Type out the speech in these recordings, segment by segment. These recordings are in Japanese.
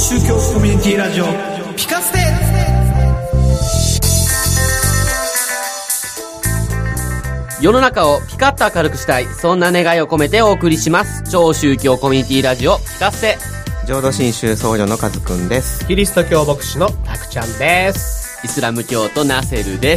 宗教コミュニティラジオピカステ。 世の中をピカッと明るくしたい、そんな願いを込めてお送りします。超宗教コミュニティラジオピカステ。 浄土真宗僧侶のカズくんです。 キリスト教牧師のタクちゃんです。 イスラム教徒ナセルです。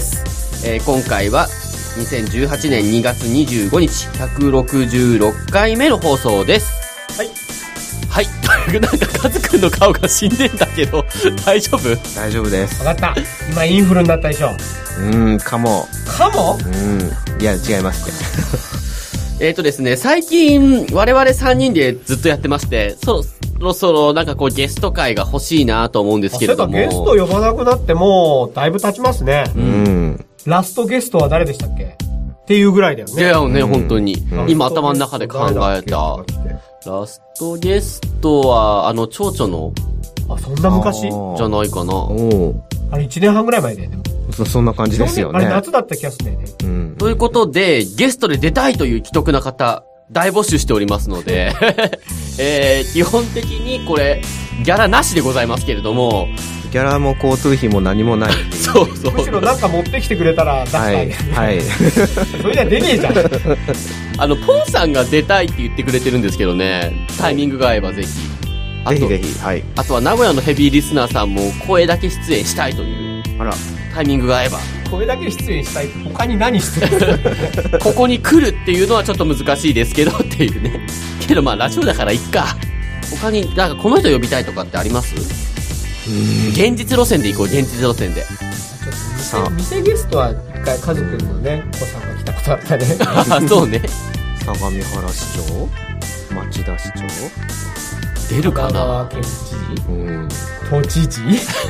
今回は2018年2月25日166回目の放送です。 はいはい。なんかカズくんの顔が死んでんだけど大丈夫？ 大丈夫です。 わかった。今インフルになったでしょ。 かも。 かも？ いや違いますって。ですね、最近我々3人でずっとやってまして、そろそろなんかこうゲスト会が欲しいなと思うんですけれども。 ゲスト呼ばなくなってもうだいぶ経ちますね。ラストゲストは誰でしたっけっていうぐらいだよね。 いやね、本当に。今頭の中で考えた。ラストゲストは、蝶々の。 あ、そんな昔じゃないかな。 あれ1年半ぐらい前で、ね、 そんな感じですよね。 あれ夏だった気がするんだよね。ということで、ゲストで出たいという既得な方、大募集しておりますので、基本的にこれ、ギャラなしでございますけれども、 ギャラも交通費も何もない。 そうそう。 むしろなんか持ってきてくれたら出したい。 はい。 それじゃ出ねえじゃん。 ポンさんが出たいって言ってくれてるんですけどね、タイミングが合えばぜひ。 ぜひ、はい。 あとは名古屋のヘビーリスナーさんも声だけ出演したいという。タイミングが合えば。 声だけ出演したい。他に何出演ここに来るっていうのはちょっと難しいですけどっていうね。けどまあラジオだからいっか。他になんかこの人呼びたいとかってあります？現実路線で行こう、現実路線で。 店ゲストは一回カズくんのね、子さんが来たことあったね。 あ、そうね。 相模原市長、町田市長出るかな。 県知事、都知事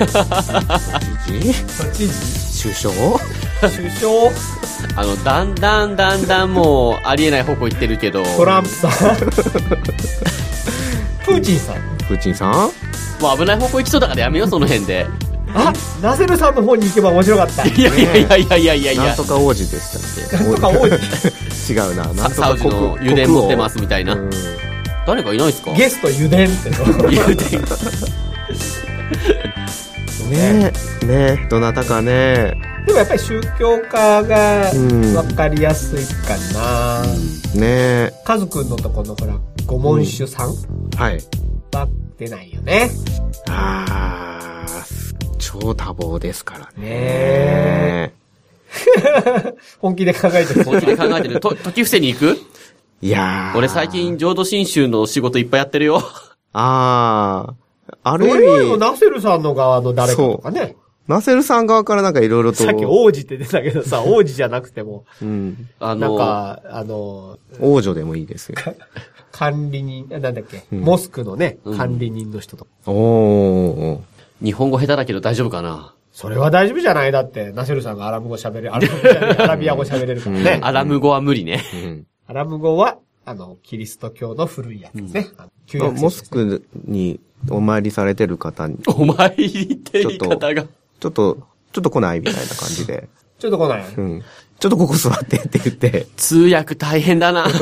首相だんだんもうありえない方向行ってるけど。 トランプさんプーチンさんもう危ない方向行きそうだからやめよう、その辺で。 あ、ナセルさんの方に行けば面白かった。 いや。 なんとか王子でしたっけ。 なんとか王子違うな。なんとかサウジの油田持ってますみたいな。誰かいないですか？ ゲスト油田って油田ね、どなたかね。 でもやっぱり宗教家が分かりやすいかな。 ね。 カズくんのとこのほらご門主さん、 はいは出ないよね。 超多忙ですからね。本気で考えてる。 本気で考えてる。時伏せに行く？ いや俺最近浄土真宗の仕事いっぱいやってるよ。 ある意味ナセルさんの側の誰かとかね。 ナセルさん側からなんかいろいろと。 さっき王子って出たけどさ、王子じゃなくても。 なんか、 王女でもいいですよ。 管理人、なんだっけ、モスクのね、管理人の人とか。 日本語下手だけど大丈夫かな？ それは大丈夫じゃない？だって、ナセルさんがアラビア語喋れるからね。 アラム語は無理ね。 アラム語は、キリスト教の古いやつですね。 モスクにお参りされてる方に。 お参りって言い方が。 ちょっと来ないみたいな感じで。 ちょっと来ない。 ちょっとここ座ってって言って。 通訳大変だな。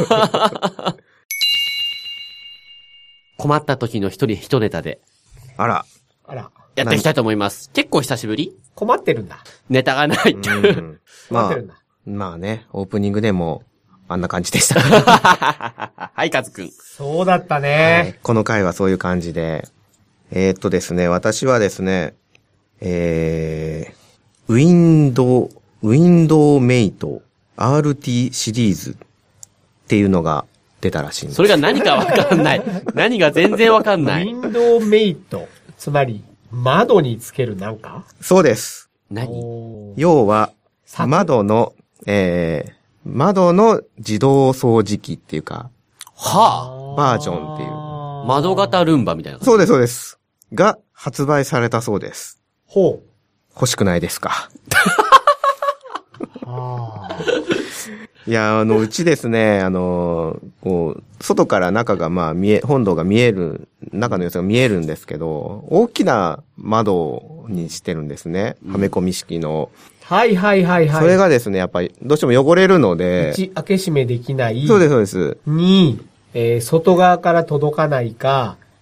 困った時の一ネタで。 あら。 やっていきたいと思います。結構久しぶり？ 困ってるんだ。 ネタがない。 困ってるんだ。 まあね、オープニングでも、あんな感じでした。 はい、カズくん。 そうだったね。 この回はそういう感じで。ですね、私はですね、ウィンドウメイト RT シリーズっていうのが出たらしいんです。 それが何かわかんない。何が全然わかんない。 ウィンドウメイト。つまり、窓につけるなんか？ そうです。要は、窓の自動掃除機っていうか、バージョンっていう。 窓型ルンバみたいな。 そうです。が発売されたそうです。 欲しくないですか？いや、うちですね、外から中が本堂が見える、中の様子が見えるんですけど、大きな窓にしてるんですね。はめ込み式の。 はい。それがですね、やっぱりどうしても汚れるので。 開け閉めできない。 そうです。 に、外側から届かないか、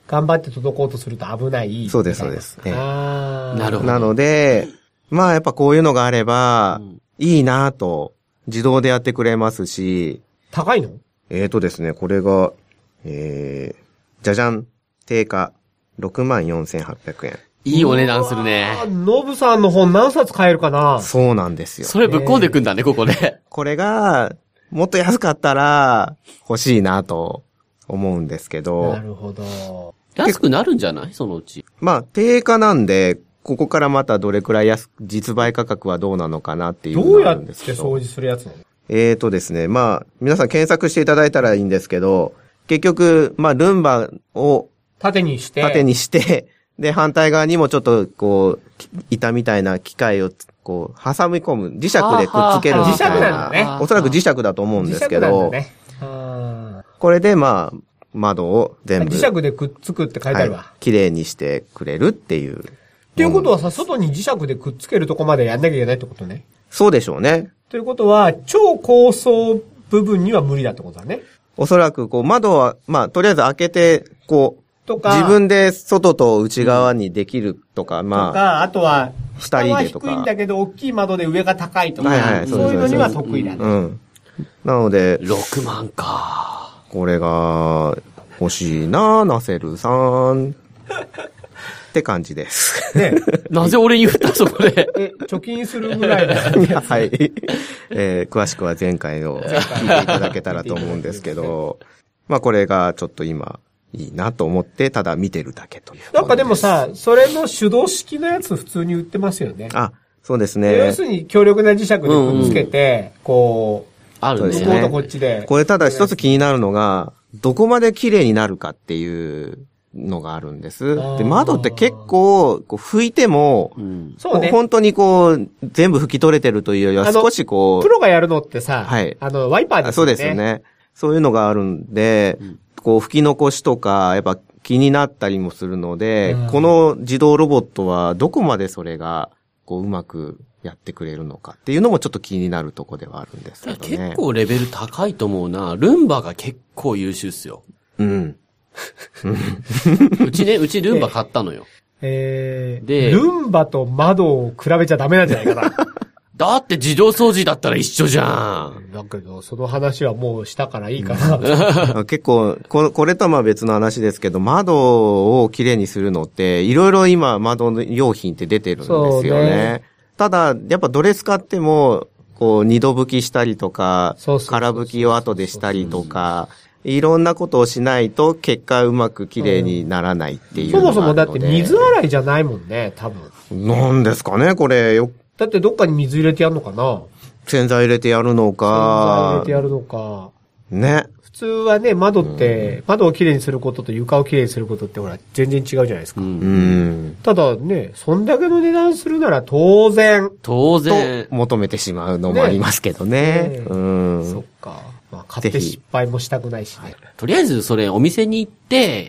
頑張って届こうとすると危ない。 そうです、そうです。 ああ。 なるほど。 なので、まあやっぱこういうのがあれば、いいなと、自動でやってくれますし。 高いの？ ですね、これが、じゃじゃん、定価、64,800円。 いいお値段するね。 ノブさんの本何冊買えるかな？ そうなんですよ。 それぶっ込んでくんだね、ここで。 これが、もっと安かったら、欲しいなと思うんですけど。 なるほど。 安くなるんじゃないそのうち。 まあ、定価なんで、ここからまたどれくらい実売価格はどうなのかなっていうのがあるんですけど。 どうやって掃除するやつなの？ ですね、まあ、皆さん検索していただいたらいいんですけど、結局、まあ、ルンバを縦にして、 で、反対側にもちょっと、こう、板みたいな機械を、こう、挟み込む、磁石でくっつけるみたいな。 磁石なんだね。 おそらく磁石だと思うんですけど、 磁石なんだね。 これで、まあ、窓を全部。 磁石でくっつくって書いてあるわ。 はい、綺麗にしてくれるっていう。 っていうことはさ、外に磁石でくっつけるとこまでやんなきゃいけないってことね。 そうでしょうね。 ということは、超高層部分には無理だってことだね。 おそらく、こう、窓は、まあ、とりあえず開けて、こう、とか、自分で外と内側にできるとか、まあ。 とか、あとは、 二人でとか。 下は低いんだけど、大きい窓で上が高いとか、 はいはい、 そういうのには得意だね。 うん。なので、 6万か。 これが、欲しいな、ナセルさん。って感じです。 ねなぜ俺に言ったそこで。 貯金するぐらいだ。 はい。詳しくは前回を聞いていただけたらと思うんですけど、まあこれがちょっと今、いいなと思って、ただ見てるだけという。 なんかでもさ、それの手動式のやつ普通に売ってますよね。 あ、そうですね。 要するに強力な磁石でくっつけて、こう、 あるね。 向こうとこっちで。 これただ一つ気になるのが、どこまで綺麗になるかっていうのがあるんです。で、窓って結構、こう拭いても、 そうね。 本当にこう、全部拭き取れてるというよりは少しこう、 プロがやるのってさ、 はい。 ワイパーですよね。 そうですよね。そういうのがあるんで、こう、拭き残しとか、やっぱ気になったりもするので、この自動ロボットはどこまでそれが、こう、うまくやってくれるのかっていうのもちょっと気になるとこではあるんですけどね。 結構レベル高いと思うな。ルンバが結構優秀っすよ。 うん。 うちルンバ買ったのよ。 で、ルンバと窓を比べちゃダメなんじゃないかな。 だって自動掃除だったら一緒じゃん。 だけど、その話はもうしたからいいかな。 結構、これとはまあ別の話ですけど、窓をきれいにするのって、いろいろ今窓の用品って出てるんですよね。ただ、やっぱどれ使っても、こう、二度拭きしたりとか、空拭きを後でしたりとか、いろんなことをしないと結果うまく綺麗にならないっていうのがあるので。 そもそもだって水洗いじゃないもんね、多分。 なんですかね、これ。 だってどっかに水入れてやるのかな？ 洗剤入れてやるのか。 洗剤入れてやるのか。 ね。 普通はね、窓をきれいにすることと床をきれいにすることってほら、全然違うじゃないですか。ただね、そんだけの値段するなら当然。 と求めてしまうのもありますけどね。 そっか。まあ、買って失敗もしたくないしね。 とりあえずそれお店に行って、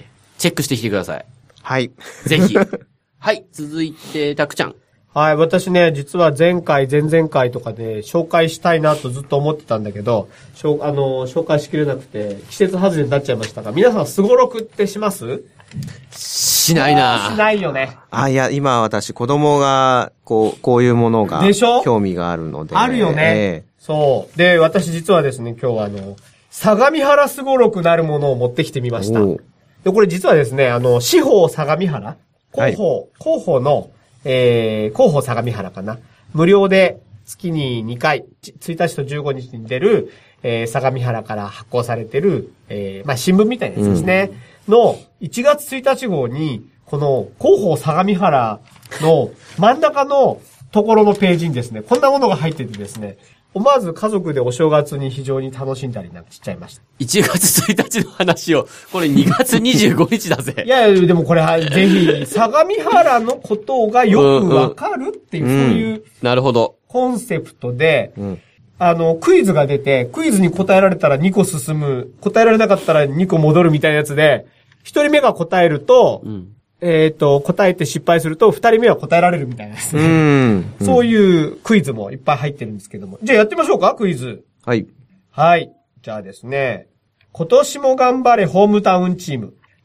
チェックしてきてください。 はい。 ぜひ。はい、続いて、たくちゃん。 はい、私ね、実は前回、前々回とかで紹介したいなとずっと思ってたんだけど、紹介しきれなくて、季節外れになっちゃいましたが、皆さんスゴロクってします？ しないな。 しないよね。 いや、今私子供が、こういうものが、 でしょ？ 興味があるので。 あるよね。そう。で、私実はですね、今日は相模原スゴロクなるものを持ってきてみました。で、これ実はですね、四方相模原広報の、広報相模原かな。無料で月に2回、1日と15日に出る、相模原から発行されてる、まあ、新聞みたいなやつですね。の、1月1日号に、この広報相模原の真ん中のところのページにですね、こんなものが入っててですね、思わず家族でお正月に非常に楽しんだりなんかしちゃいました。 1月1日の話を、これ2月25日だぜ。 いや、でもこれぜひ、相模原のことがよくわかるっていう、そういう、 なるほど。 コンセプトで、クイズが出て、クイズに答えられたら2個進む、答えられなかったら2個戻るみたいなやつで、1人目が答えると、答えて失敗すると、2人目は答えられるみたいなですね。そういうクイズもいっぱい入ってるんですけども。じゃあやってみましょうか、クイズ。 はい。 はい。じゃあですね、今年も頑張れホームタウンチーム。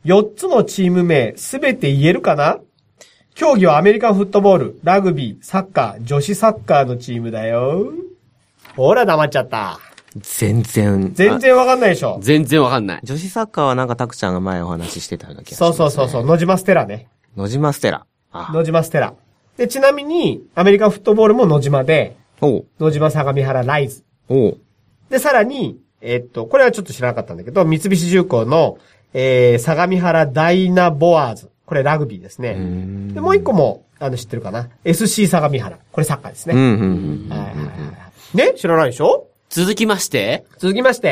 4つのチーム名すべて言えるかな？競技はアメリカンフットボール、ラグビー、サッカー、女子サッカーのチームだよ。ほら黙っちゃった。 全然わかんないでしょ。 全然わかんない。 女子サッカーはなんかタクちゃんが前お話ししてたような気がしそます、ね。 う。野島ステラね。 野島ステラ。 野島ステラ。で、ちなみに、アメリカンフットボールも野島で、野島相模原ライズ。で、さらに、これはちょっと知らなかったんだけど、三菱重工の、相模原ダイナボワーズ。これラグビーですね。で、もう一個も、知ってるかな ?SC 相模原。これサッカーですね。ね知らないでしょ？ 続きまして、 こう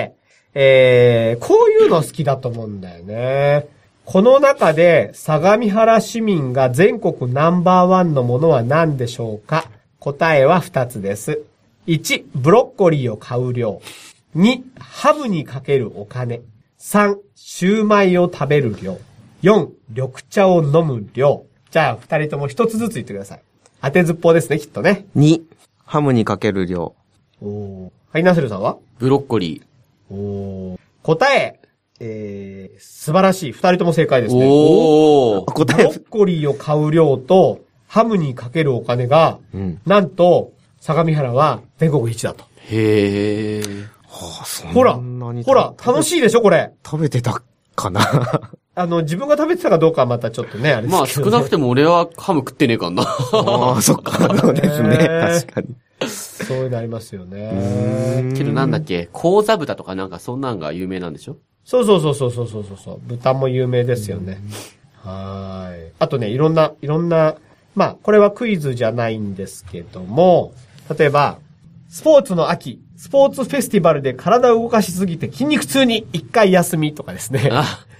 いうの好きだと思うんだよね。この中で、相模原市民が全国ナンバーワンのものは何でしょうか？答えは2つです。1、ブロッコリーを買う量。2、ハムにかけるお金。3、シューマイを食べる量。4、緑茶を飲む量。じゃあ、2人とも1つずつ言ってください。当てずっぽうですね、きっとね。 2、ハムにかける量。 はい、ナセルさんは？ ブロッコリー。 答え、素晴らしい。2人とも正解ですね。 答え。 ブロッコリーを買う量と、ハムにかけるお金が、なんと、相模原は全国一だと。 へー。 ほら、楽しいでしょ、これ。 食べてたかな自分が食べてたかどうかはまたちょっとね、あれですけど、ね。 まあ少なくても俺はハム食ってねえかんな。 ああ、そっか、そうですね。確かに。 そういうのありますよね。 けどなんだっけ、講座豚とかなんかそんなんが有名なんでしょ？ そう。豚も有名ですよね。はい。あとね、いろんな、まあ、これはクイズじゃないんですけども、例えば、スポーツの秋、スポーツフェスティバルで体を動かしすぎて筋肉痛に一回休みとかですね。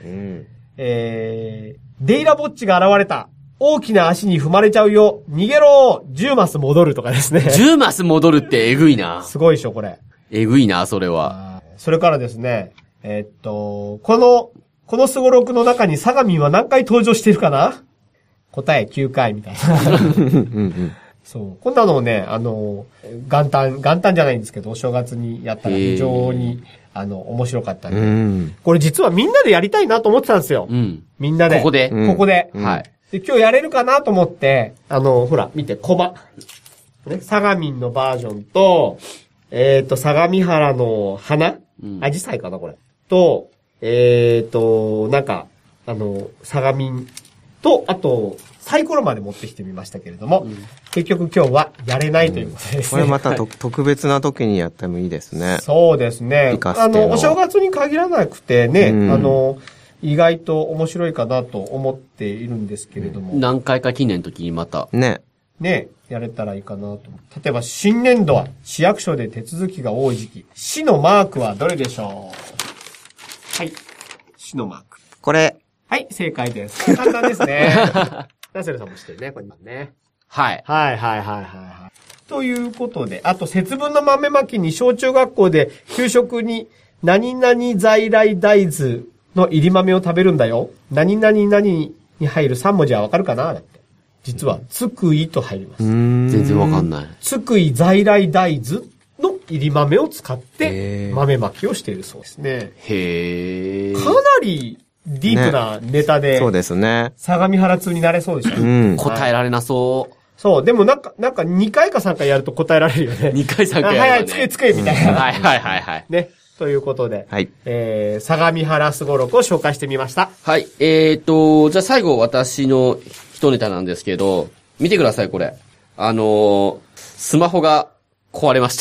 デイラボッチが現れた。大きな足に踏まれちゃうよ。逃げろ !10 マス戻るとかですね。 10マス戻るってえぐいな。 すごいでしょ、これ。 えぐいな、それは。 それからですね、このスゴロクの中に相模は何回登場しているかな？答え9回みたいな。そう。こんなのをね、元旦じゃないんですけど、お正月にやったら非常に、面白かったんで。これ実はみんなでやりたいなと思ってたんですよ。みんなで。 ここで。 はい。で、今日やれるかなと思って、ほら、見て、コマ。ね、相模のバージョンと、相模原の花アジサイかな、これ。と、なんか、相模と、あと、サイコロまで持ってきてみましたけれども、結局今日はやれないということですね。 これまた特別な時にやってもいいですね。 そうですね。お正月に限らなくてね、意外と面白いかなと思っているんですけれども。 何回か記念の時にまた。 ね、 やれたらいいかなと思う。例えば、新年度は市役所で手続きが多い時期。市のマークはどれでしょう？はい。市のマーク。 これ。 はい、正解です。簡単ですね。ナセルさんも知ってるね、これね。 はい。 はい。ということで、あと節分の豆まきに小中学校で給食に何々在来大豆の入り豆を食べるんだよ。何々に入る3文字はわかるかな？だって。実は、つくいと入ります。 全然わかんない。 つくい在来大豆の入り豆を使って豆まきをしているそうですね。 へー。 かなりディープなネタで、 そうですね。 相模原通になれそうでしょ。 答えられなそう。 そう、でもなんか2回か3回やると答えられるよね。 2回3回やるとね。 はい、つけみたいな。 はい。 ね。ということで、 はい。 相模原すごろくを紹介してみました。 はい。じゃあ最後私の一ネタなんですけど、見てください、これ。スマホが壊れました。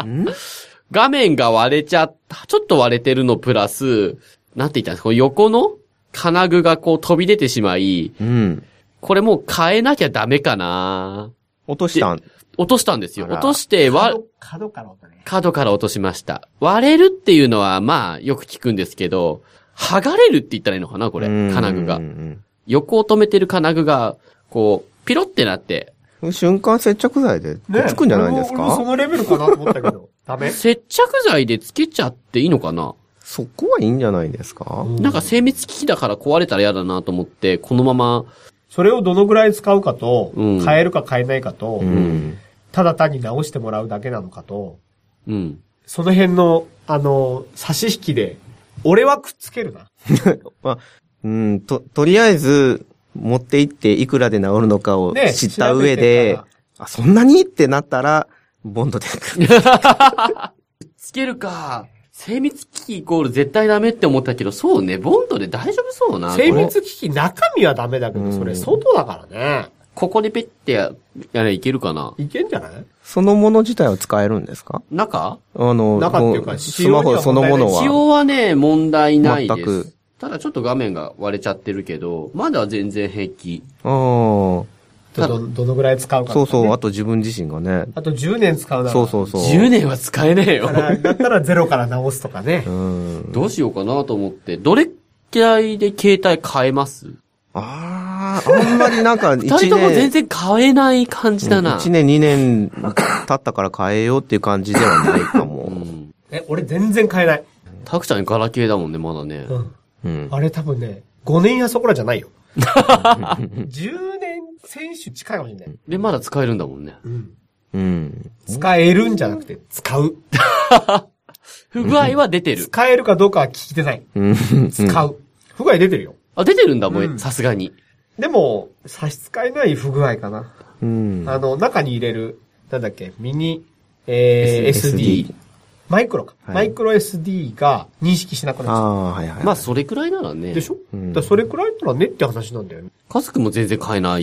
画面が割れちゃった、ちょっと割れてるのプラス、なんて言ったんですか、横の金具がこう飛び出てしまい、これもう変えなきゃダメかな。落としたんですよ。落として角から落とね。 角から落としました。割れるっていうのはまあよく聞くんですけど、剥がれるって言ったらいいのかなこれ。金具が。横を止めてる金具が、こう、ピロってなって。 瞬間接着剤でくっつくんじゃないですか？ 俺もそのレベルかなと思ったけど。ダメ？ 接着剤でつけちゃっていいのかな？ そこはいいんじゃないですか？ なんか精密機器だから壊れたら嫌だなと思って、このまま。 それをどのぐらい使うかと、変えるか変えないかと、ただ単に直してもらうだけなのかと、その辺の、差し引きで俺はくっつけるな。 まあ、とりあえず、持って行っていくらで治るのかをね知った上で、あ、そんなにってなったら、ボンドで。 つけるか。精密機器イコール絶対ダメって思ったけど、そうね、ボンドで大丈夫そうな。 精密機器中身はダメだけど、それ外だからね。 ここにペッてやればいけるかな。 いけんじゃない？ そのもの自体は使えるんですか？ 中中っていうか、 スマホそのものは。 使用はね、問題ないです。 全く。 ただちょっと画面が割れちゃってるけど、まだ全然平気。 ああ。 どのぐらい使うか、ね。 そうそう、あと自分自身がね。 あと10年使うなら。 そうそうそう。 10年は使えねえよ。 だったらゼロから直すとかね。 どうしようかなと思って。どれくらいで携帯変えます？ あんまりなんか1年。 二人とも全然変えない感じだな。 1年2年経ったから変えようっていう感じではないかも。 俺全然変えない。 タクちゃんガラケーだもんね、まだね。 あれ多分ね、5年やそこらじゃないよ。10年選手近いかもしれない。 で、まだ使えるんだもんね。 使えるんじゃなくて、使う。 不具合は出てる。 使えるかどうかは聞いてない。使う。不具合出てるよ。 あ、出てるんだ、もう、さすがに。 でも、差し支えない不具合かな。中に入れる、なんだっけ、ミニ、SD。マイクロか。マイクロ SD が認識しなくなっちゃう。 はいはい。 まあ、それくらいならね。 でしょ？それくらいならねって話なんだよね。 家族も全然買えない。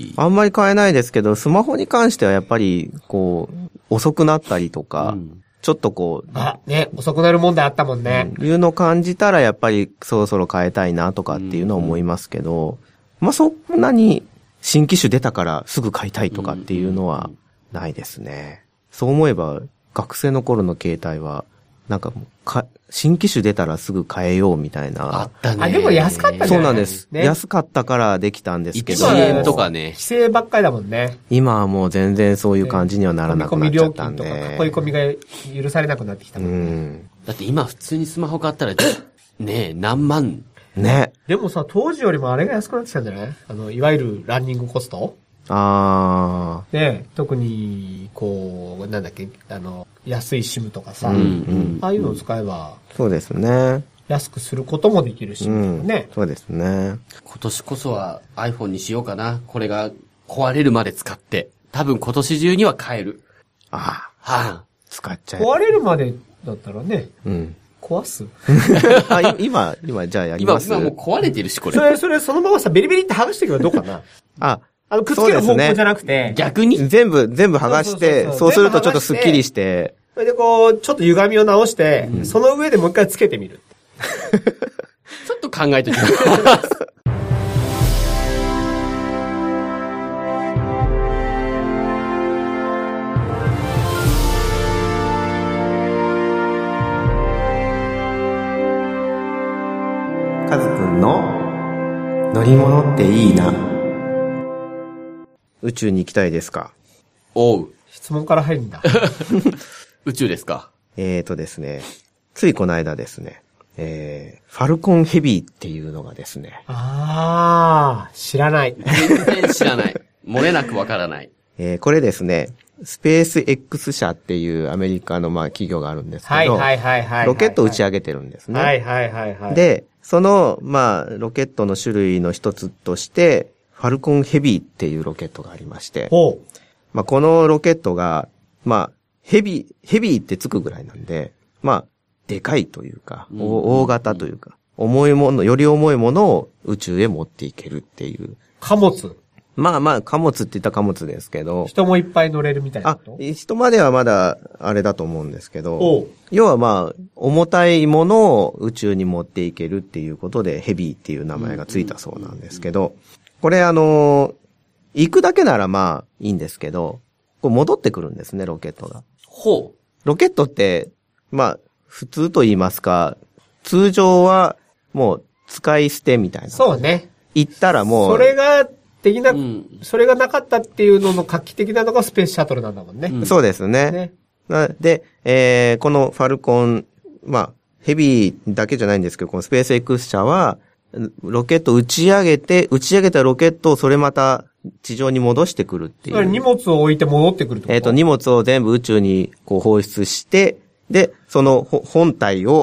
あんまり買えないですけど、スマホに関してはやっぱり、こう、遅くなったりとか、ちょっとこう。 遅くなる問題あったもんね。 いうのを感じたらやっぱりそろそろ変えたいなとかっていうのは思いますけど、まあそんなに新機種出たからすぐ買いたいとかっていうのはないですね。そう思えば学生の頃の携帯は、なんかもう新機種出たらすぐ買えようみたいな。 あったね。 でも安かったね。 そうなんです。安かったからできたんですけど。 1円とかね。 規制ばっかりだもんね。 今はもう全然そういう感じにはならなくなっちゃったんで。 込み料金とか囲い込みが許されなくなってきたもんね。 だって今普通にスマホ買ったら、ねえ、何万。 ね。 でもさ、当時よりもあれが安くなってきたんじゃない？いわゆるランニングコスト？ね、特に、こう、なんだっけ、安いシムとかさ、ああいうのを使えば、 そうですね。 安くすることもできるし、ね。 そうですね。 今年こそは iPhone にしようかな。これが壊れるまで使って。多分今年中には買える。 使っちゃえ。 壊れるまでだったらね、壊す今、じゃあやります。 今もう壊れてるし、これ。 それそのままさ、ベリベリって剥がしていけばどうかなくっつける方向じゃなくて。 逆に全部剥がして、そうするとちょっとスッキリして。 それでこう、ちょっと歪みを直して、その上でもう一回つけてみる。 ちょっと考えてみます。 カズくんの乗り物っていいな。宇宙に行きたいですか？ おう。 質問から入るんだ。 宇宙ですか？ ですね、ついこの間ですね、ファルコンヘビーっていうのがですね。 知らない。 全然知らない。漏れなくわからない。 これですね、スペース X 社っていうアメリカの企業があるんですけど、ロケットを打ち上げてるんですね。で、その、ロケットの種類の一つとして、ファルコンヘビーっていうロケットがありまして、このロケットが、ヘビーってつくぐらいなんで、でかいというか、大型というか、より重いものを宇宙へ持っていけるっていう。 貨物。 貨物って言ったら貨物ですけど。 人もいっぱい乗れるみたいなこと？ 人まではまだあれだと思うんですけど、要は重たいものを宇宙に持っていけるっていうことで、ヘビーっていう名前がついたそうなんですけど、これ行くだけならいいんですけど、こう戻ってくるんですね、ロケットが。ロケットって、普通と言いますか、通常はもう使い捨てみたいな。 そうね。 行ったらもう。 それがそれがなかったっていうのの画期的なのがスペースシャトルなんだもんね。 そうですね。で、このファルコン、ヘビーだけじゃないんですけど、このスペース X 社は、ロケット打ち上げたロケットをそれまた地上に戻してくるっていう。 荷物を置いて戻ってくるってこと？ 荷物を全部宇宙にこう放出して、で、その本体を、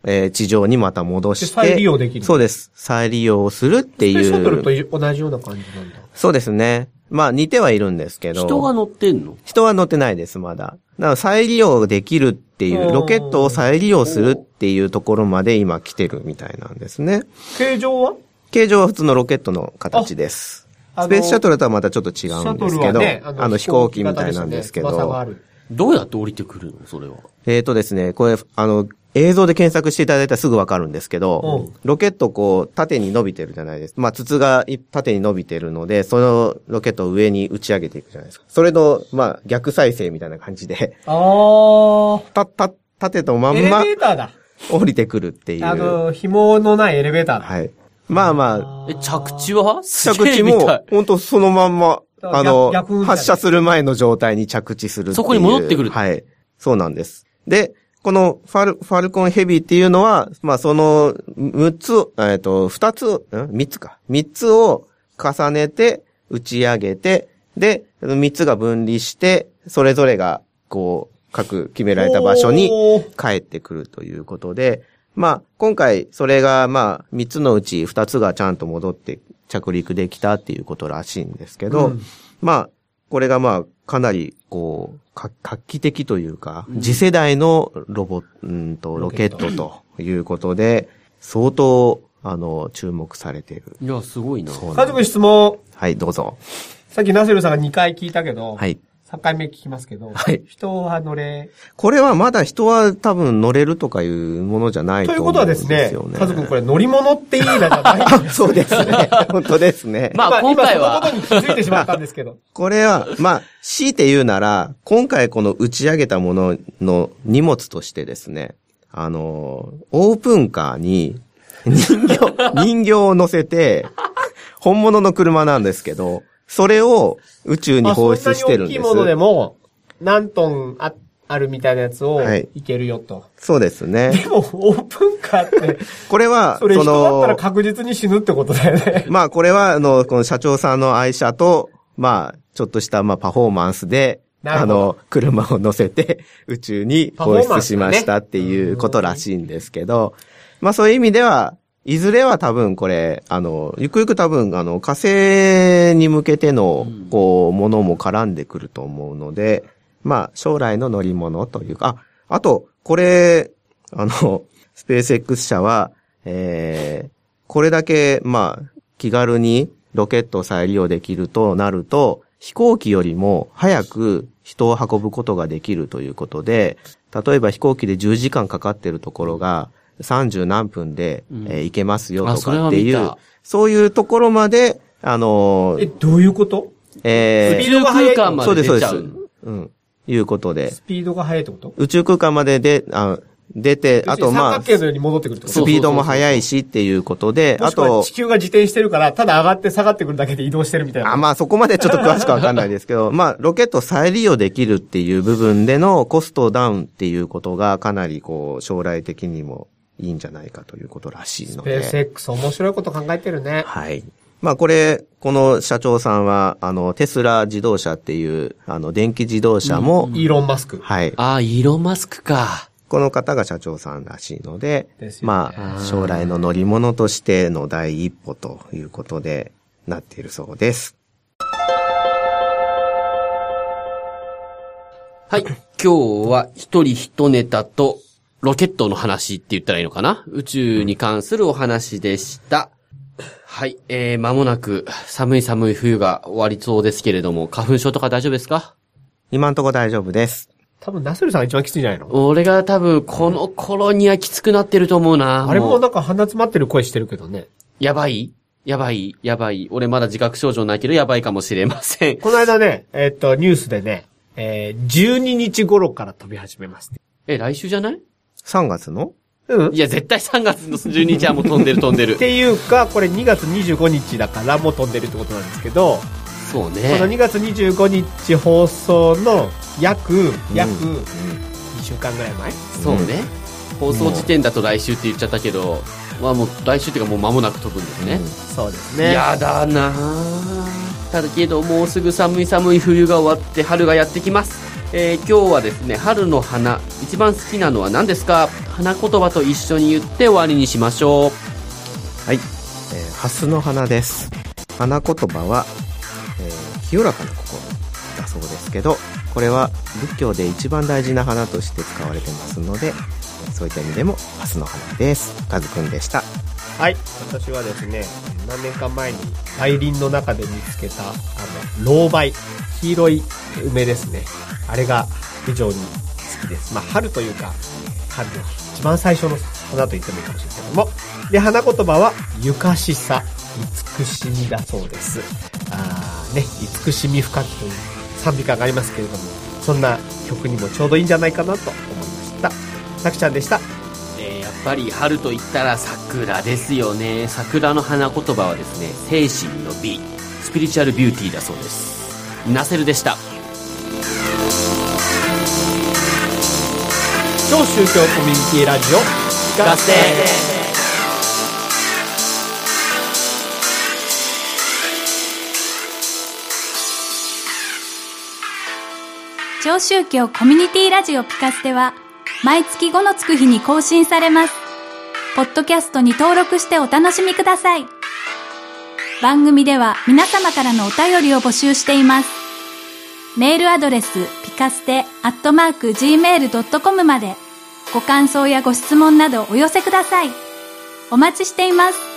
地上にまた戻して。 再利用できる。 そうです。再利用するっていう。 スペースシャトルと同じような感じなんだ。 そうですね。まあ似てはいるんですけど。 人が乗ってんの？ 人は乗ってないです、まだ。だから再利用できるっていう、ロケットを再利用するっていうところまで今来てるみたいなんですね。 形状は？ 形状は普通のロケットの形です。スペースシャトルとはまたちょっと違うんですけど、ね、飛行機みたいなんですけど。 どうやって降りてくるのそれは。 ですね、これ、映像で検索していただいたらすぐわかるんですけど、ロケットこう、縦に伸びてるじゃないですか。まあ、筒が縦に伸びてるので、そのロケットを上に打ち上げていくじゃないですか。それの、まあ、逆再生みたいな感じで。縦とまんま、 エレベーターだ。 降りてくるっていう。 紐のないエレベーターだ。 はい。まあまあ。着地は？ 着地も、ほんとそのまんま、発射する前の状態に着地するっていう。 そこに戻ってくる。 はい。そうなんです。で、このファルコンヘビーっていうのは、まあその3つを重ねて打ち上げて、で、3つが分離して、それぞれがこう、各決められた場所に帰ってくるということで、まあ今回それがまあ3つのうち2つがちゃんと戻って着陸できたっていうことらしいんですけど、まあこれがまあかなりこう、画期的というか、次世代のロケットということで、相当、注目されている。 いや、すごいな。 家族質問。 はい、どうぞ。 さっきナセルさんが2回聞いたけど、 はい。 3回目聞きますけど、 はい。 人は乗れ。 これはまだ人は多分乗れるとかいうものじゃないと思うんですよね。 ということはですね、カズ君これ乗り物っていいなじゃないんですそうですね。本当ですね。 まあ今回は。 今そのことに気づいてしまったんですけど。 これは、まあ、強いて言うなら、今回この打ち上げたものの荷物としてですね、オープンカーに人形を乗せて、本物の車なんですけど、それを宇宙に放出してるんです。 そんなに大きいものでも、何トンあるみたいなやつをいけるよと。はい、 そうですね。 でも、オープンカーって、 これは、 それ人だったら確実に死ぬってことだよね。 まあ、これは、この社長さんの愛車と、まあ、ちょっとした、まあ、パフォーマンスで、車を乗せて宇宙に放出しましたっていうことらしいんですけど、まあ、そういう意味では、いずれは多分これ、ゆくゆく多分、火星に向けての、こう、ものも絡んでくると思うので、まあ、将来の乗り物というか、あと、これ、スペース X 社は、これだけ、まあ、気軽にロケットを再利用できるとなると、飛行機よりも早く人を運ぶことができるということで、例えば飛行機で10時間かかってるところが、30何分で、行けますよとかっていう、そういうところまで、 どういうこと？ 宇宙空間まで出ちゃう。 そうです、そうです。うん。いうことで。 スピードが速いってこと？ 宇宙空間まで出て、あとまあ、 三角形のように戻ってくるってこと？ スピードも速いしっていうことで、 あと、地球が自転してるから、ただ上がって下がってくるだけで移動してるみたいな。 まあそこまでちょっと詳しくわかんないですけど、まあロケットを再利用できるっていう部分でのコストダウンっていうことがかなりこう、将来的にもいいんじゃないかということらしいので。 スペース X 面白いこと考えてるね。 はい。まあこの社長さんは、テスラ自動車っていう、電気自動車も、 イーロン・マスク。 はい。 イーロン・マスクか。 この方が社長さんらしいので、まあ、将来の乗り物としての第一歩ということでなっているそうです。 はい。今日は一人一ネタとロケットの話って言ったらいいのかな？宇宙に関するお話でした。はい。間もなく寒い冬が終わりそうですけれども、花粉症とか大丈夫ですか？ 今んとこ大丈夫です。 多分ナセルさんが一番きついんじゃないの？ 俺が多分この頃にはきつくなってると思うな。 あれもなんか鼻詰まってる声してるけどね。 やばい。俺まだ自覚症状ないけどやばいかもしれません。 この間ね、ニュースでね、12日頃から飛び始めます。 来週じゃない？ 3月の？ うん。 いや、絶対3月の12日はもう飛んでる。 っていうか、これ2月25日だからもう飛んでるってことなんですけど、 そうね。 この2月25日放送の約2週間ぐらい前？ そうね。放送時点だと来週って言っちゃったけど、まあもう来週っていうかもう間もなく飛ぶんですね。 そうですね。 やだなぁ。ただけどもうすぐ寒い冬が終わって春がやってきます。 今日はですね、春の花、一番好きなのは何ですか？花言葉と一緒に言って終わりにしましょう。 はい。蓮の花です。花言葉は、清らかな心だそうですけど、これは仏教で一番大事な花として使われてますので、そういった意味でも蓮の花です。カズくんでした。 はい。私はですね、何年か前に大林の中で見つけた、老梅、黄色い梅ですね。あれが非常に好きです。まあ、春というか、春の一番最初の花と言ってもいいかもしれないけども。で、花言葉は、ゆかしさ、慈しみだそうです。慈しみ深きという賛美歌がありますけれども、そんな曲にもちょうどいいんじゃないかなと思いました。さきちゃんでした。 やっぱり春と言ったら桜ですよね。桜の花言葉はですね、精神の美、スピリチュアルビューティーだそうです。ナセルでした。 超宗教コミュニティラジオ聞かせて。 超宗教コミュニティラジオピカステは毎月5のつく日に更新されます。ポッドキャストに登録してお楽しみください。番組では皆様からのお便りを募集しています。メールアドレスピカステ@gmail.com までご感想やご質問などお寄せください。お待ちしています。